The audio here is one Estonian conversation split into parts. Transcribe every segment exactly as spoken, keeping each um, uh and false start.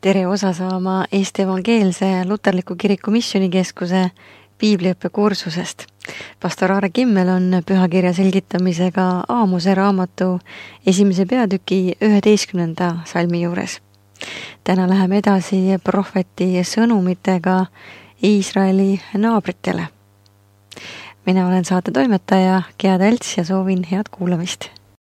tere osa saama Eesti Evangeelse Luterliku Kiriku Missioonikeskuse piibliõppe kursusest. Pastor Aare Kimmel on pühakirja selgitamisega Aamose raamatu esimese peatüki üheteistkümnenda salmi juures. Täna läheme edasi prohveti sõnumitega Iisraeli naabritele. Mina olen saate toimetaja Gea Tälts ja soovin head kuulamist.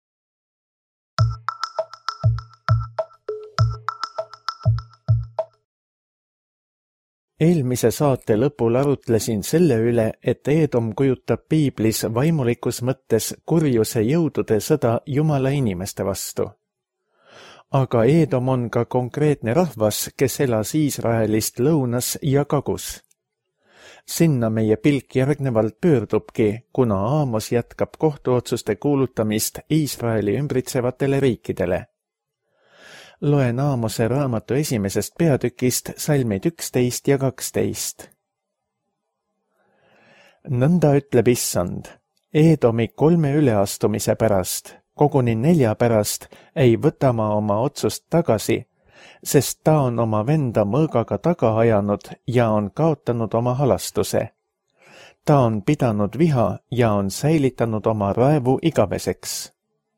Eelmise saate lõpul arutlesin selle üle, et Eedom kujutab piiblis vaimulikus mõttes kurjuse jõudude sõda Jumala inimeste vastu. Aga Eedom on ka konkreetne rahvas, kes elas Iisraelist lõunas ja kagus. Sinna meie pilk järgnevalt pöördubki, kuna Aamos jätkab kohtuotsuste kuulutamist Iisraeli ümbritsevatele riikidele. Loen Aamose raamatu esimesest peatükist salmid üksteist ja kaksteist. Nõnda ütleb Issand, Eedomi kolme üleastumise pärast, koguni nelja pärast, ei võta ma oma otsust tagasi, sest ta on oma venda mõõgaga taga ajanud ja on kaotanud oma halastuse. Ta on pidanud viha ja on säilitanud oma raevu igaveseks.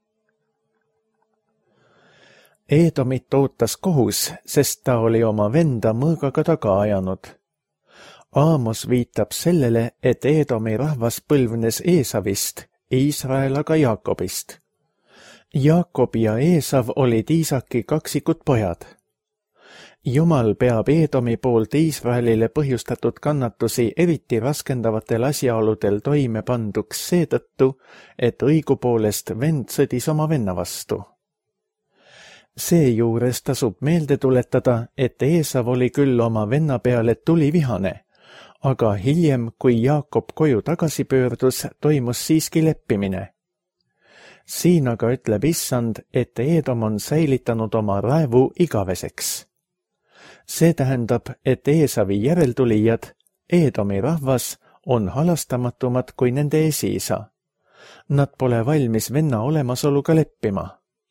Eedomit ootas kohus, sest ta oli oma venda mõõgaga taga ajanud. Aamos viitab sellele, et Eedomi rahvas põlvnes Eesavist, Iisrael aga Jaakobist. Jaakob ja Eesav olid Iisaki kaksikud pojad. Jumal peab Eedomi poolt Iisraelile põhjustatud kannatusi eriti raskendavatel asjaoludel toime panduks seetõttu, et õigupoolest vend sõdis oma venna vastu. Seejuures tasub meelde tuletada, et Eesav oli küll oma venna peale tulivihane, aga hiljem, kui Jaakob koju tagasi pöördus, toimus siiski leppimine. Siin aga ütleb Issand, et Eedom on säilitanud oma raevu igaveseks. See tähendab, et Eesavi järeltulijad, Eedomi rahvas, on halastamatumad kui nende esiisa. Nad pole valmis venna olemasoluga leppima.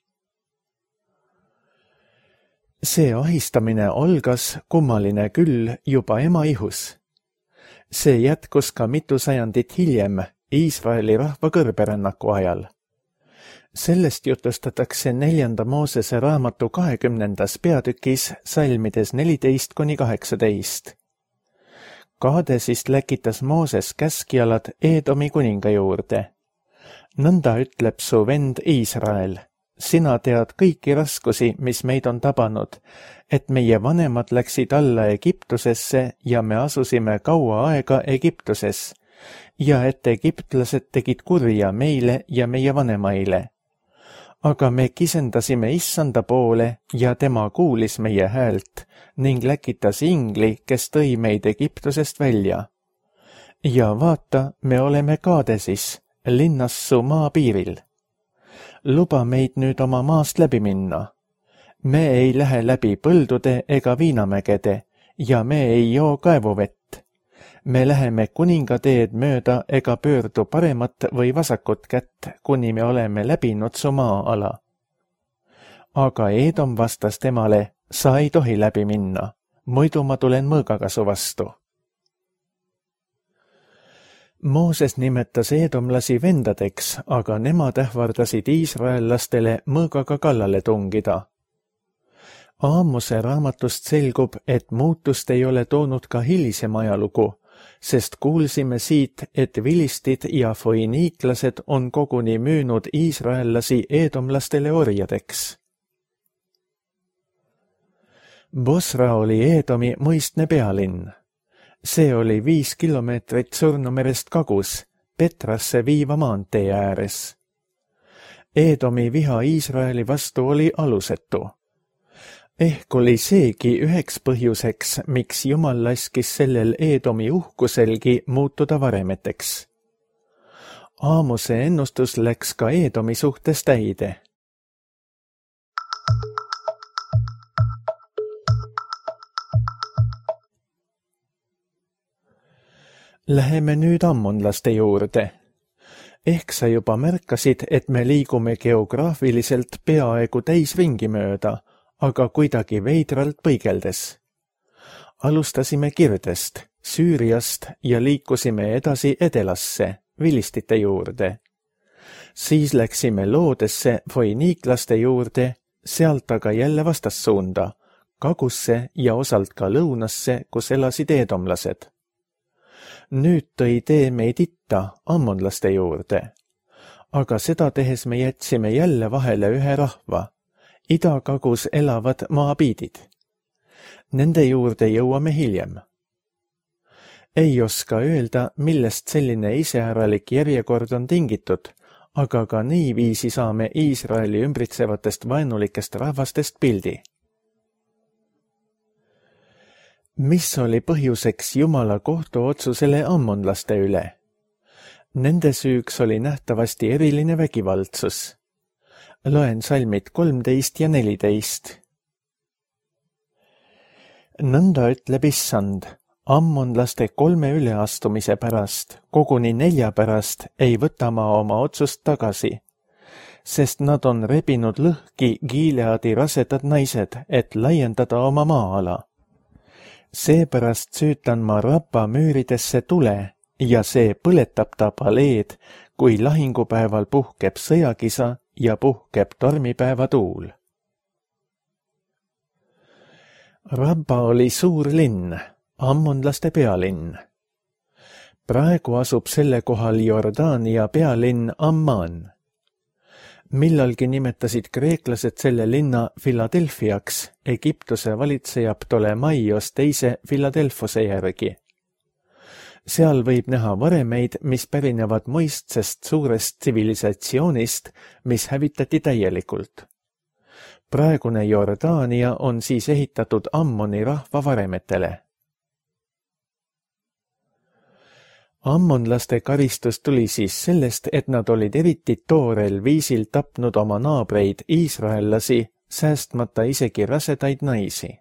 See ahistamine algas, kummaline küll, juba ema ihus. See jätkus ka mitu sajandit hiljem, Iisraeli rahva kõrberännaku ajal. Sellest jutustatakse neljanda Moosese raamatu kahekümnendas peatükis salmides neliteist kuni kaheksateist. Kaadesist läkitas Mooses käskjalad Eedomi kuninga juurde. Nõnda ütleb su vend Iisrael. Sina tead kõiki raskusi, mis meid on tabanud, et meie vanemad läksid alla Egiptusesse ja me asusime kaua aega Egiptuses, ja et egiptlased tegid kurja meile ja meie vanemaile. Aga me kisendasime Issanda poole ja tema kuulis meie häält ning läkitas ingli, kes tõi meid Egiptusest välja. Ja vaata, me oleme Kaadesis, linnas su maapiiril. Luba meid nüüd oma maast läbi minna. Me ei lähe läbi põldude ega viinamägede ja me ei joo kaevuvett. Me läheme kuningateed mööda ega pöördu paremat või vasakut kätt, kuni me oleme läbinud su maa-ala. Aga Eedom vastas temale, sa ei tohi läbi minna, muidu ma tulen mõõgaga su vastu. Mooses nimetas eedomlasi vendadeks, aga nemad ähvardasid iisraellastele mõõgaga kallale tungida. Aamose raamatust selgub, et muutust ei ole toonud ka hilisem ajalugu, sest kuulsime siit, et vilistid ja foiniiklased on koguni müünud iisraellasi eedomlastele orjadeks. Bosra oli Eedomi mõistne pealinn. See oli viis kilomeetrit Surnumerest kagus, Petrasse viiva maantee ääres. Eedomi viha Iisraeli vastu oli alusetu. Ehk oli seegi üheks põhjuseks, miks Jumal laskis sellel Eedomi uhkuselgi muutuda varemeteks. Aamose ennustus läks ka Eedomi suhtes täide. Läheme nüüd ammonlaste juurde. Ehk sa juba märkasid, et me liigume geograafiliselt peaaegu täisringi mööda, aga kuidagi veidralt põigeldes. Alustasime Kirdest, Süüriast ja liikusime edasi Edelasse, vilistite juurde. Siis läksime Loodesse foiniiklaste juurde, sealt aga jälle vastassuunda, kagusse ja osalt ka lõunasse, kus elasid eedomlased. Nüüd tõi tee meid itta ammonlaste juurde. Aga seda tehes me jätsime jälle vahele ühe rahva, idakagus elavad moabiidid. Nende juurde jõuame hiljem. Ei oska öelda, millest selline iseäralik järjekord on tingitud, aga ka niiviisi saame Iisraeli ümbritsevatest vaenulikest rahvastest pildi. Mis oli põhjuseks Jumala kohtuotsusele ammonlaste üle? Nende süüks oli nähtavasti eriline vägivaldsus. Loen salmid kolmteist ja neliteist. Nõnda ütleb Issand, ammonlaste kolme üleastumise pärast, koguni nelja pärast ei võta ma oma otsust tagasi, sest nad on rebinud lõhki Gileadi rasedad naised, et laiendada oma maa-ala. Seepärast süütan ma Rabba müüridesse tule ja see põletab ta paleed, kui lahingupäeval puhkeb sõjakisa ja puhkeb tormipäeva tuul. Rabba oli suur linn, ammonlaste pealinn. Praegu asub selle kohal Jordaania pealinn Amman. Millalgi nimetasid kreeklased selle linna Philadelphiaks, Egiptuse valitseja Ptolemaios teise Philadelphose järgi. Seal võib näha varemeid, mis pärinevad mõistsest suurest tsivilisatsioonist, mis hävitati täielikult. Praegune Jordaania on siis ehitatud Ammoni rahva varemetele. Ammonlaste karistus tuli siis sellest, et nad olid eriti toorel viisil tapnud oma naabreid iisraellasi, säästmata isegi rasedaid naisi.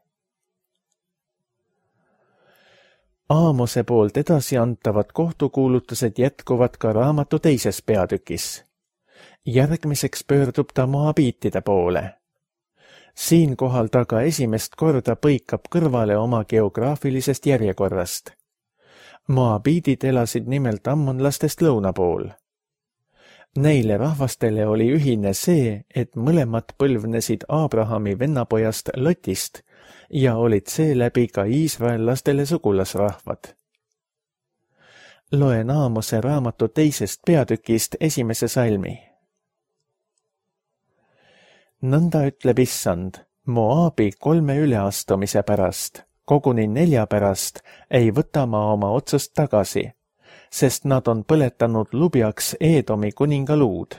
Aamose poolt edasi antavad kohtukuulutused jätkuvad ka raamatu teises peatükis. Järgmiseks pöördub ta moabiitide poole. Siinkohal ta ka esimest korda põikab kõrvale oma geograafilisest järjekorrast. Moabiidid elasid nimelt ammonlastest lõuna pool. Neile rahvastele oli ühine see, et mõlemad põlvnesid Abrahami vennapojast Lotist ja olid seeläbi ka iisraellastele sugulasrahvad. Loen Aamose raamatu teisest peatükist esimese salmi. Nõnda ütleb Issand, Moabi kolme üleastumise pärast, koguni nelja pärast ei võta ma oma otsust tagasi, sest nad on põletanud lubjaks Eedomi kuningaluud.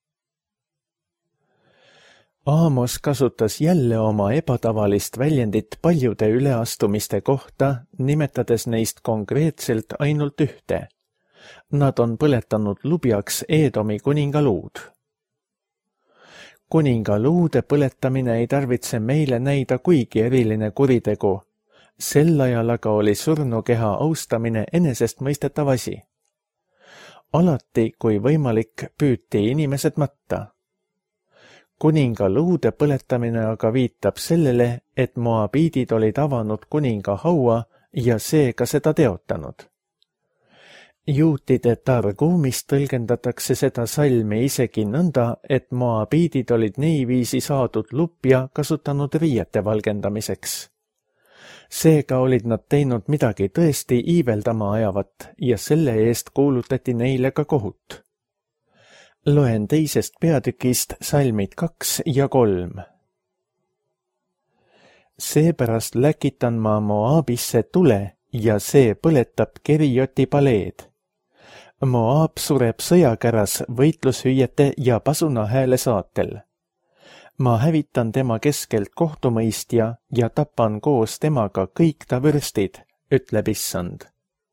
Aamos kasutas jälle oma ebatavalist väljendit paljude üleastumiste kohta, nimetades neist konkreetselt ainult ühte. Nad on põletanud lubjaks Eedomi kuningaluud. Kuningaluude põletamine ei tarvitse meile näida kuigi eriline kuritegu. Sel ajal aga oli surnukeha austamine enesestmõistetav asi. Alati, kui võimalik, püüti inimesed matta. Kuningaluude põletamine aga viitab sellele, et moabiidid olid avanud kuninga haua ja seega seda teotanud. Juutide targuumist tõlgendatakse seda salmi isegi nõnda, et moabiidid olid niiviisi saadud lupja kasutanud riiete valgendamiseks. Seega olid nad teinud midagi tõesti iiveldama ajavat ja selle eest kuulutati neile ka kohut. Loen teisest peatükist salmid kaks ja kolm. Seepärast läkitan ma Moabisse tule ja see põletab Kerioti paleed. Moab sureb sõjakäras võitlushüüete ja pasunahääle saatel. Ma hävitan tema keskelt kohtumõistja ja tapan koos temaga kõik ta vürstid, ütleb Issand.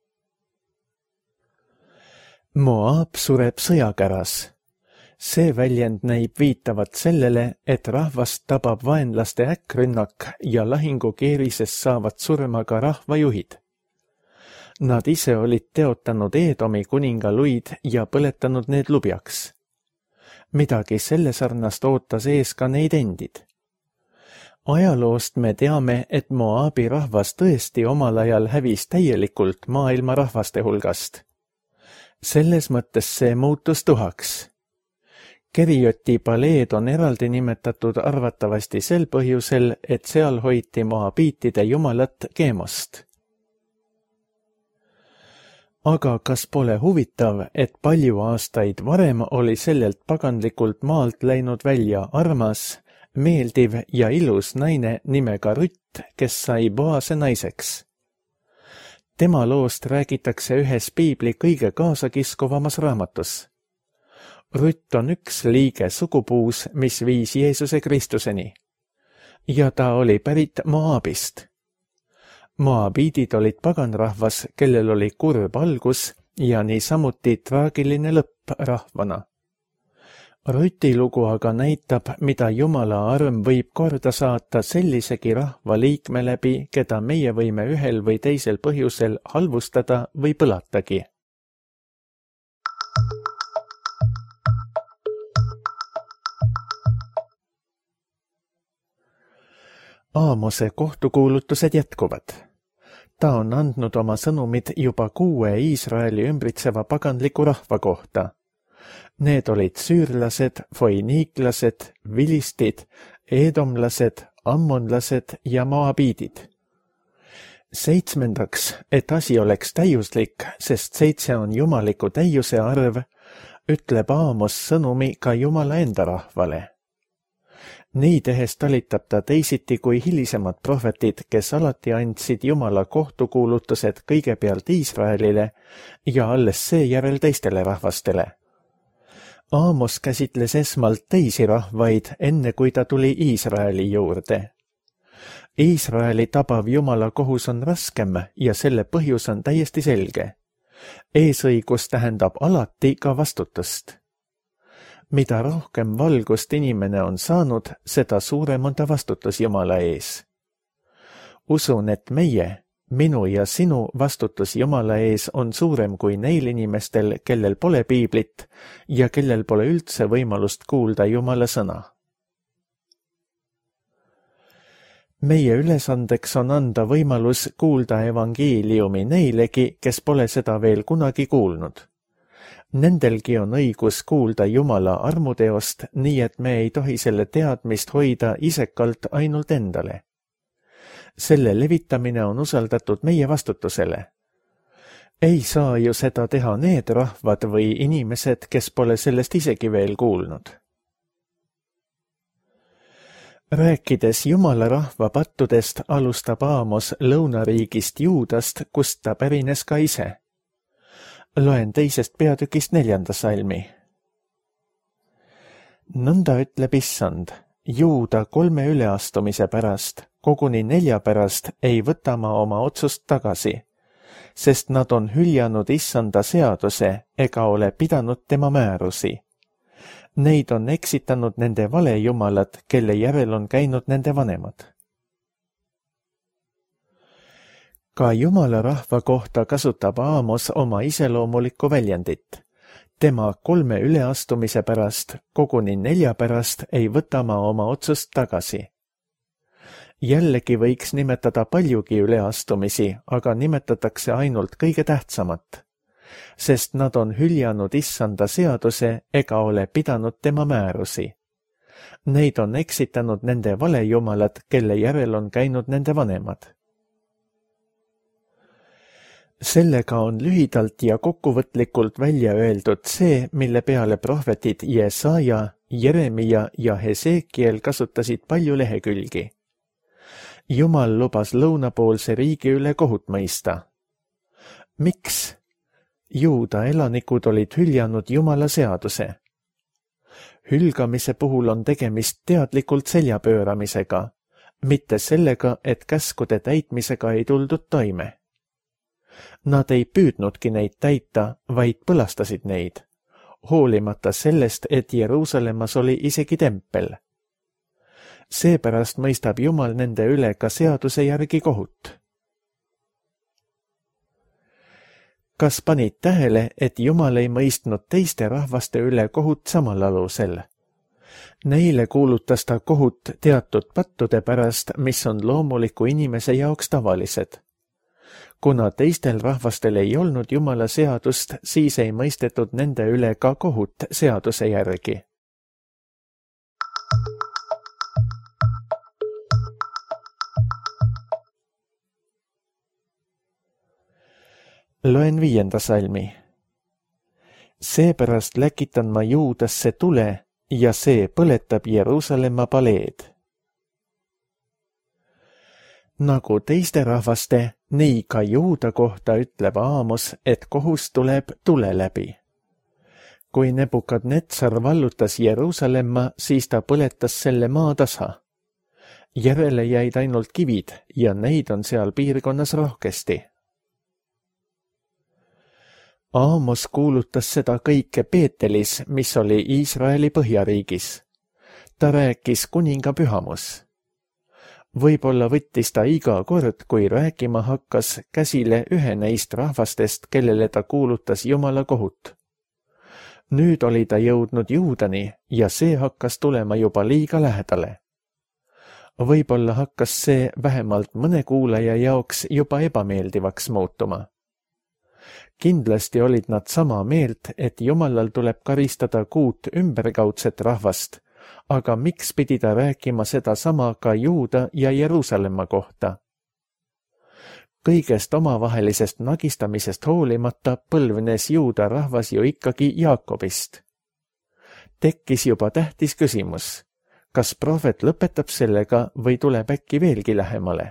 Moab sureb sõjakäras. See väljend näib viitavat sellele, et rahvast tabab vaenlaste äkkrünnak ja lahingukeerises saavad surma ka rahvajuhid. Nad ise olid teotanud Eedomi kuningaluid ja põletanud need lubjaks. Midagi selle sarnast ootas ees ka neid endid. Ajaloost me teame, et Moabi rahvas tõesti omal ajal hävis täielikult maailma rahvaste hulgast. Selles mõttes see muutus tuhaks. Kerioti paleed on eraldi nimetatud arvatavasti sel põhjusel, et seal hoiti moabiitide jumalat Keemost. Aga kas pole huvitav, et palju aastaid varem oli sellelt paganlikult maalt läinud välja armas, meeldiv ja ilus naine nimega Rütt, kes sai Boase naiseks. Tema loost räägitakse ühes piibli kõige kaasakiskovamas raamatus. Rütt on üks liige sugupuus, mis viis Jeesuse Kristuseni. Ja ta oli pärit Moabist. Moabiidid olid paganrahvas, kellel oli kurb algus ja niisamuti traagiline lõpp rahvana. Rüti lugu aga näitab, mida Jumala arm võib korda saata sellisegi rahva liikme läbi, keda meie võime ühel või teisel põhjusel halvustada või põlatagi. Aamose kohtukuulutused jätkuvad. Ta on andnud oma sõnumid juba kuue Iisraeli ümbritseva paganliku rahva kohta. Need olid süürlased, foiniiklased, vilistid, eedomlased, ammonlased ja moabiidid. Seitsmendaks, et asi oleks täiuslik, sest seitse on jumaliku täiuse arv, ütleb Aamos sõnumi ka Jumala enda rahvale. Nii tehes talitab ta teisiti kui hilisemad prohvetid, kes alati andsid Jumala kohtukuulutused kõigepealt Iisraelile ja alles seejärel teistele rahvastele. Aamos käsitles esmalt teisi rahvaid, enne kui ta tuli Iisraeli juurde. Iisraeli tabav Jumala kohus on raskem ja selle põhjus on täiesti selge. Eesõigus tähendab alati ka vastutust. Mida rohkem valgust inimene on saanud, seda suurem on ta vastutus Jumala ees. Usun, et meie, minu ja sinu vastutus Jumala ees on suurem kui neil inimestel, kellel pole piiblit ja kellel pole üldse võimalust kuulda Jumala sõna. Meie ülesandeks on anda võimalus kuulda evangeeliumi neilegi, kes pole seda veel kunagi kuulnud. Nendelgi on õigus kuulda Jumala armuteost, nii et me ei tohi selle teadmist hoida isekalt ainult endale. Selle levitamine on usaldatud meie vastutusele. Ei saa ju seda teha need rahvad või inimesed, kes pole sellest isegi veel kuulnud. Rääkides Jumala rahva pattudest, alustab Aamos lõunariigist Juudast, kust ta pärines ka ise. Loen teisest peatükist neljanda salmi. Nõnda ütleb Issand, Juuda kolme üleastumise pärast, koguni nelja pärast ei võta ma oma otsust tagasi, sest nad on hüljanud Issanda seaduse ega ole pidanud tema määrusi. Neid on eksitanud nende valejumalad, kelle järel on käinud nende vanemad. Ka Jumala rahva kohta kasutab Aamos oma iseloomulikku väljendit. Tema kolme üleastumise pärast, koguni nelja pärast ei võta ma oma otsust tagasi. Jällegi võiks nimetada paljugi üleastumisi, aga nimetatakse ainult kõige tähtsamat, sest nad on hüljanud Issanda seaduse ega ole pidanud tema määrusi. Neid on eksitanud nende valejumalad, kelle järel on käinud nende vanemad. Sellega on lühidalt ja kokkuvõtlikult välja öeldud see, mille peale prohvetid Jesaja, Jeremia ja Hesekiel kasutasid palju lehekülgi. Jumal lubas lõunapoolse riigi üle kohut mõista. Miks? Juuda elanikud olid hüljanud Jumala seaduse. Hülgamise puhul on tegemist teadlikult seljapööramisega, mitte sellega, et käskude täitmisega ei tuldud toime. Nad ei püüdnudki neid täita, vaid põlastasid neid, hoolimata sellest, et Jeruusalemmas oli isegi tempel. Seepärast mõistab Jumal nende üle ka seaduse järgi kohut. Kas panid tähele, et Jumal ei mõistnud teiste rahvaste üle kohut samal alusel? Neile kuulutas ta kohut teatud pattude pärast, mis on loomuliku inimese jaoks tavalised. Kuna teistel rahvastel ei olnud Jumala seadust, siis ei mõistetud nende üle ka kohut seaduse järgi. Loen viienda salmi. Seepärast läkitan ma Juudasse tule ja see põletab Jeruusalemma paleed. Nagu teiste rahvaste, nii ka Juuda kohta ütleb Aamos, et kohus tuleb tule läbi. Kui Nebukadnetsar vallutas Jeruusalemma, siis ta põletas selle maatasa. Järele jäid ainult kivid ja neid on seal piirkonnas rohkesti. Aamos kuulutas seda kõike Peetelis, mis oli Iisraeli põhjariigis. Ta rääkis kuninga pühamus. Võib-olla võttis ta iga kord, kui rääkima hakkas, käsile ühe neist rahvastest, kellele ta kuulutas Jumala kohut. Nüüd oli ta jõudnud Juudani ja see hakkas tulema juba liiga lähedale. Võib-olla hakkas see vähemalt mõne kuulaja jaoks juba ebameeldivaks muutuma. Kindlasti olid nad sama meelt, et Jumalal tuleb karistada kuut ümberkaudset rahvast, aga miks pidi ta rääkima seda sama ka Juuda ja Jeruusalemma kohta? Kõigest omavahelisest nagistamisest hoolimata põlvnes Juuda rahvas ju ikkagi Jaakobist. Tekkis juba tähtis küsimus, kas prohvet lõpetab sellega või tuleb äkki veelgi lähemale?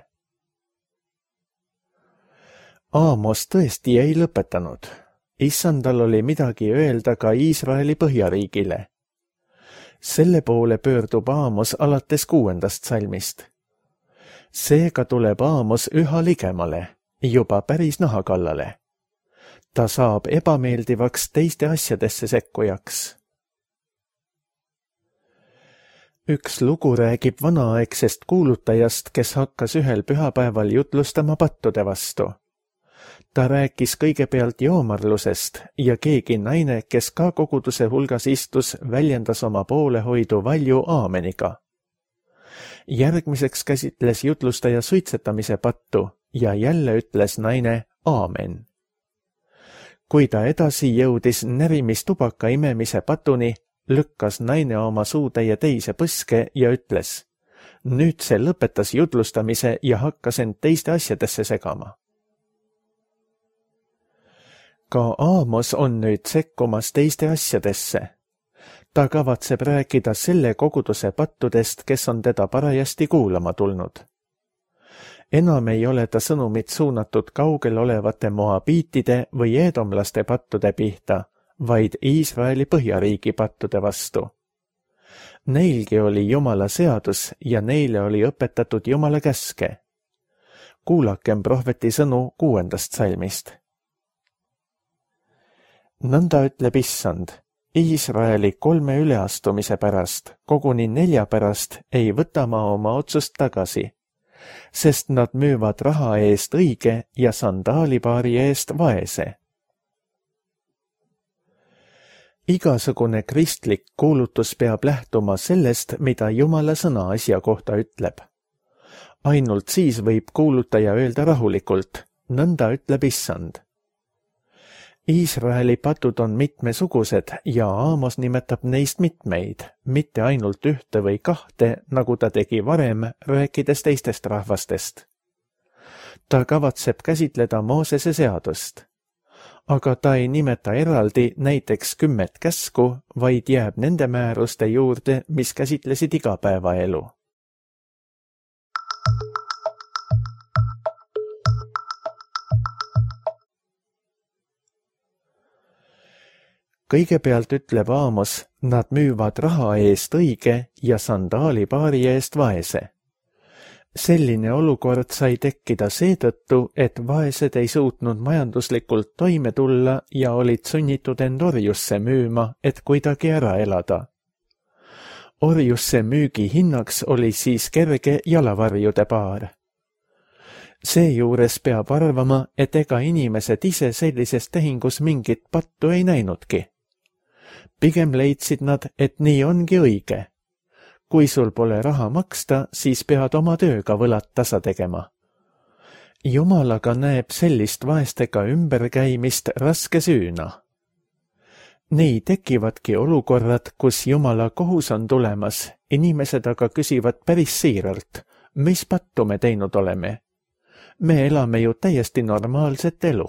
Aamos tõesti ei lõpetanud. Issandal oli midagi öelda ka Iisraeli põhjariigile. Selle poole pöördub Aamos alates kuuendast salmist. Seega tuleb Aamos üha ligemale, juba päris nahakallale. Ta saab ebameeldivaks teiste asjadesse sekkujaks. Üks lugu räägib vanaaegsest kuulutajast, kes hakkas ühel pühapäeval jutlustama pattude vastu. Ta rääkis kõigepealt joomarlusest ja keegi naine, kes ka koguduse hulgas istus, väljendas oma poolehoidu valju aameniga. Järgmiseks käsitles jutlustaja suitsetamise pattu ja jälle ütles naine aamen. Kui ta edasi jõudis närimistubaka imemise patuni, lükkas naine oma suutäie teise põske ja ütles, nüüd see lõpetas jutlustamise ja hakkas end teiste asjadesse segama. Ka Aamos on nüüd sekkumas teiste asjadesse. Ta kavatseb rääkida selle koguduse pattudest, kes on teda parajasti kuulama tulnud. Enam ei ole ta sõnumid suunatud kaugel olevate moabiitide või eedomlaste pattude pihta, vaid Iisraeli põhjariigi pattude vastu. Neilgi oli Jumala seadus ja neile oli õpetatud Jumala käske. Kuulakem prohveti sõnu kuuendast salmist. Nõnda ütleb Issand, Iisraeli kolme üleastumise pärast, koguni nelja pärast ei võta ma oma otsust tagasi, sest nad müüvad raha eest õige ja sandaalipaari eest vaese. Igasugune kristlik kuulutus peab lähtuma sellest, mida Jumala sõna asja kohta ütleb. Ainult siis võib kuulutaja öelda rahulikult, nõnda ütleb Issand. Iisraeli patud on mitmesugused ja Aamos nimetab neist mitmeid, mitte ainult ühte või kahte, nagu ta tegi varem, rääkides teistest rahvastest. Ta kavatseb käsitleda Moosese seadust, aga ta ei nimeta eraldi näiteks kümmet käsku, vaid jääb nende määruste juurde, mis käsitlesid igapäevaelu. Kõigepealt ütleb Aamos, nad müüvad raha eest õige ja sandaalipaari eest vaese. Selline olukord sai tekkida seetõttu, et vaesed ei suutnud majanduslikult toime tulla ja olid sunnitud end orjusse müüma, et kuidagi ära elada. Orjusse müügi hinnaks oli siis kerge jalavarjude paar. Seejuures peab arvama, et ega inimesed ise sellises tehingus mingit pattu ei näinudki. Pigem leidsid nad, et nii ongi õige kui sul pole raha maksta, siis pead oma tööga võlad tasa tegema. Jumalaga näeb sellist vaestega ümberkäimist raske süüna. Nii tekivadki olukorrad, kus Jumala kohus on tulemas, inimesed aga küsivad päris siiralt, mis pattu me teinud oleme. Me elame ju täiesti normaalset elu.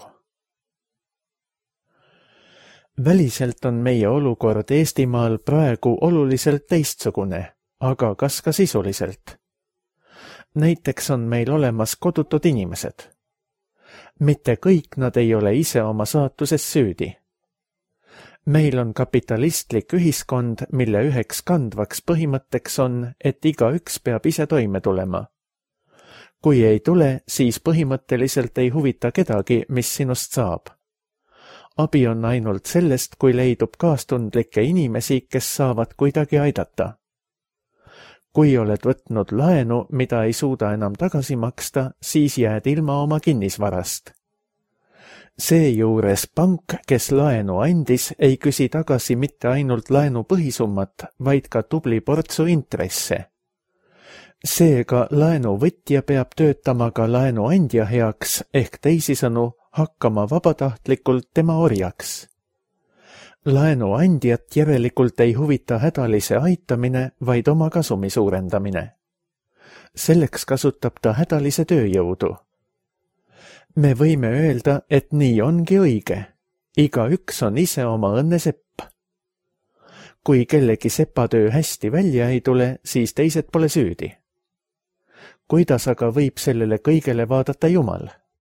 Väliselt on meie olukord Eestimaal praegu oluliselt teistsugune, aga kas ka sisuliselt? Näiteks on meil olemas kodutud inimesed. Mitte kõik nad ei ole ise oma saatuses süüdi. Meil on kapitalistlik ühiskond, mille üheks kandvaks põhimõtteks on, et igaüks peab ise toime tulema. Kui ei tule, siis põhimõtteliselt ei huvita kedagi, mis sinust saab. Abi on ainult sellest, kui leidub kaastundlikke inimesi, kes saavad kuidagi aidata. Kui oled võtnud laenu, mida ei suuda enam tagasi maksta, siis jääd ilma oma kinnisvarast. Seejuures pank, kes laenu andis, ei küsi tagasi mitte ainult laenu põhisummat, vaid ka tubli portsu intresse. Seega laenuvõtja peab töötama ka laenuandja heaks ehk teisisõnu hakkama vabatahtlikult tema orjaks. Laenuandjat järelikult ei huvita hädalise aitamine, vaid oma kasumi suurendamine. Selleks kasutab ta hädalise tööjõudu. Me võime öelda, et nii ongi õige. Igaüks on ise oma õnne sepp. Kui kellegi sepatöö hästi välja ei tule, siis teised pole süüdi. Kuidas aga võib sellele kõigele vaadata Jumal?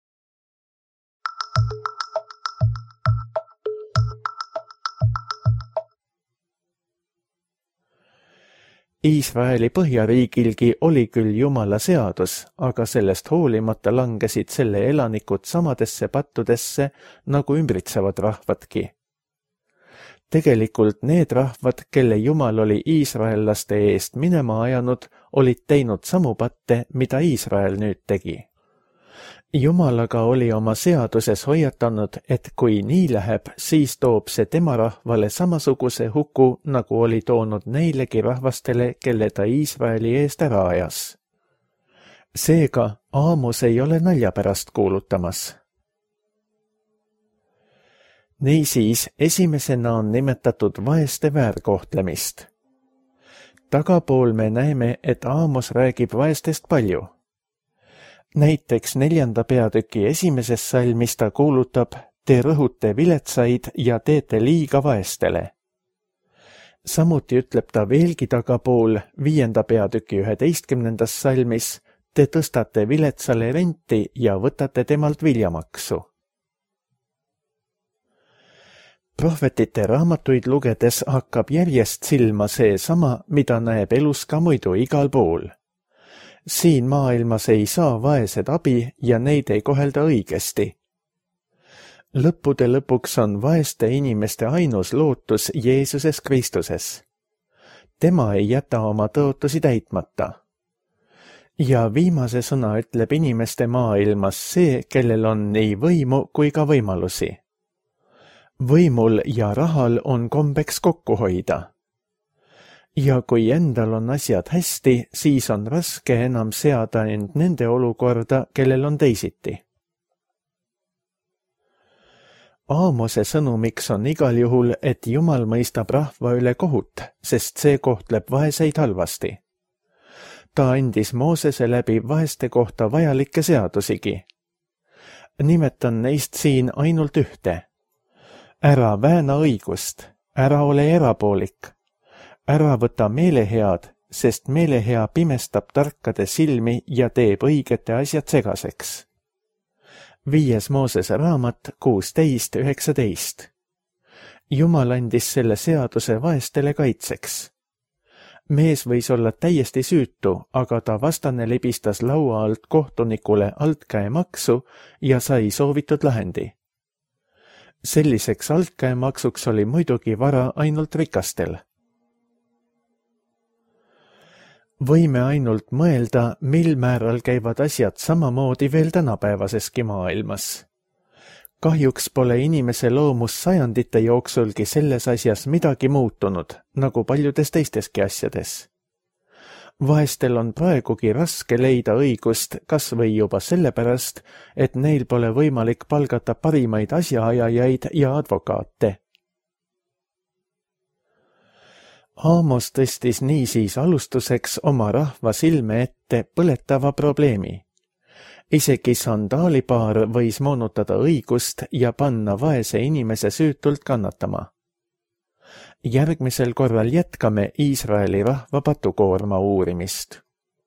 Iisraeli põhjariigilgi oli küll Jumala seadus, aga sellest hoolimata langesid selle elanikud samadesse pattudesse, nagu ümbritsevad rahvadki. Tegelikult need rahvad, kelle Jumal oli iisraellaste eest minema ajanud, olid teinud samu patte, mida Iisrael nüüd tegi. Jumalaga oli oma seaduses hoiatanud, et kui nii läheb, siis toob see tema rahvale samasuguse huku, nagu oli toonud neilegi rahvastele, kelle ta Iisraeli eest ära ajas. Seega Aamos ei ole nalja pärast kuulutamas. Niisiis, esimesena on nimetatud vaeste väärkohtlemist. Tagapool me näeme, et Aamos räägib vaestest palju. Näiteks neljanda peatüki esimeses salmis ta kuulutab, te rõhute viletsaid ja teete liiga vaestele. Samuti ütleb ta veelgi tagapool viienda peatüki üheteistkümnendas salmis, te tõstate viletsale renti ja võtate temalt viljamaksu. Prohvetite raamatuid lugedes hakkab järjest silma see sama, mida näeb elus ka muidu igal pool. Siin maailmas ei saa vaesed abi ja neid ei kohelda õigesti. Lõppude lõpuks on vaeste inimeste ainus lootus Jeesuses Kristuses. Tema ei jäta oma tõotusi täitmata. Ja viimase sõna ütleb inimeste maailmas see, kellel on nii võimu kui ka võimalusi. Võimul ja rahal on kombeks kokku hoida. Ja kui endal on asjad hästi, siis on raske enam seada end nende olukorda, kellel on teisiti. Aamose sõnumiks on igal juhul, et Jumal mõistab rahva üle kohut, sest see kohtleb vaeseid halvasti. Ta andis Moosese läbi vaeste kohta vajalikke seadusigi. Nimetan neist siin ainult ühte. Ära vääna õigust, ära ole erapoolik. Ära võta meelehead, sest meelehea pimestab tarkade silmi ja teeb õigete asjad segaseks. Viies Moosese raamat kuusteist üheksateist. Jumal andis selle seaduse vaestele kaitseks. Mees võis olla täiesti süütu, aga ta vastane libistas laua alt kohtunikule altkäemaksu ja sai soovitud lahendi. Selliseks altkäemaksuks oli muidugi vara ainult rikastel. Võime ainult mõelda, mil määral käivad asjad samamoodi veel tänapäevaseski maailmas. Kahjuks pole inimese loomus sajandite jooksulgi selles asjas midagi muutunud, nagu paljudes teisteski asjades. Vahestel on praegugi raske leida õigust kas või juba sellepärast, et neil pole võimalik palgata parimaid asjaajajaid ja advokaate. Aamos tõstis niisiis alustuseks oma rahva silme ette põletava probleemi. Isegi sandaalipaar võis moonutada õigust ja panna vaese inimese süütult kannatama. Järgmisel korral jätkame Iisraeli rahva patukoorma uurimist.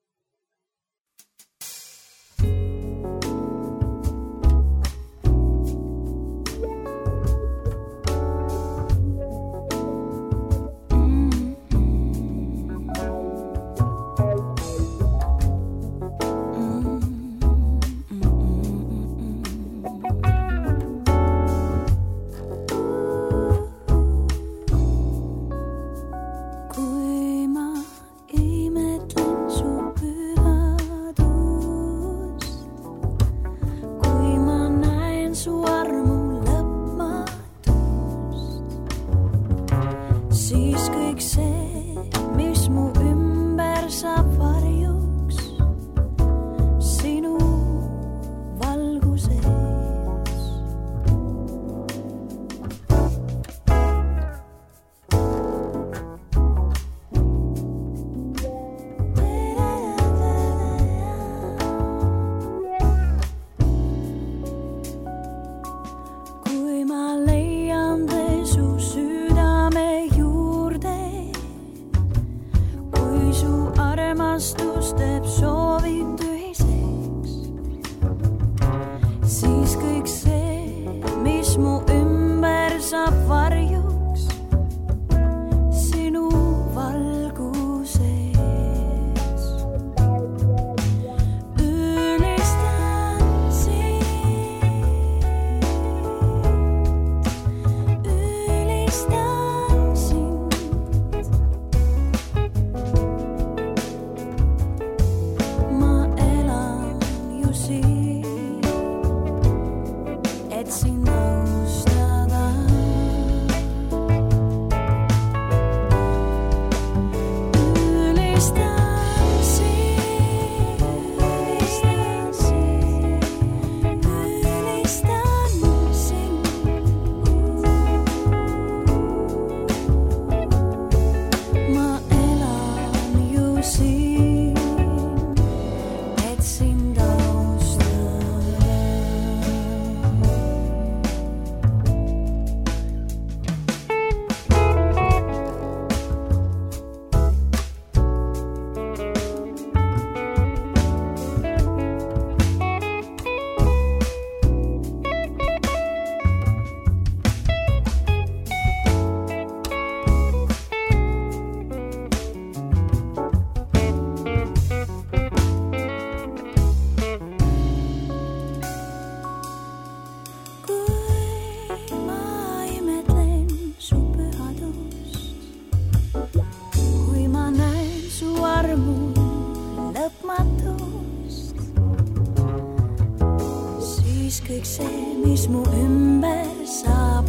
kõik see, mis mu ümber saab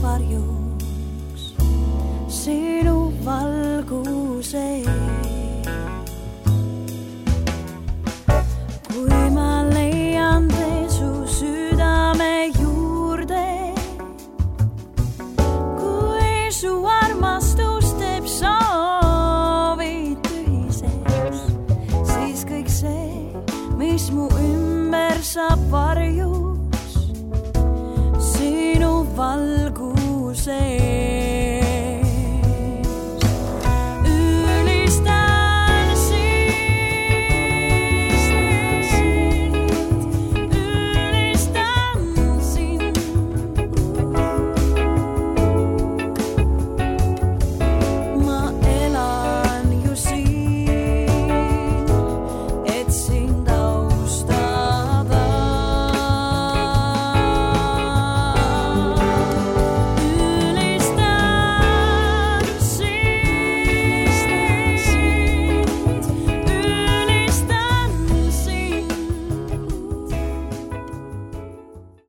varjuks sinu valguse ees. Kui ma leian tee su südame juurde, kui su armastus teeb soovid tühiseks, siis kõik see, mis mu ümber saab varjuks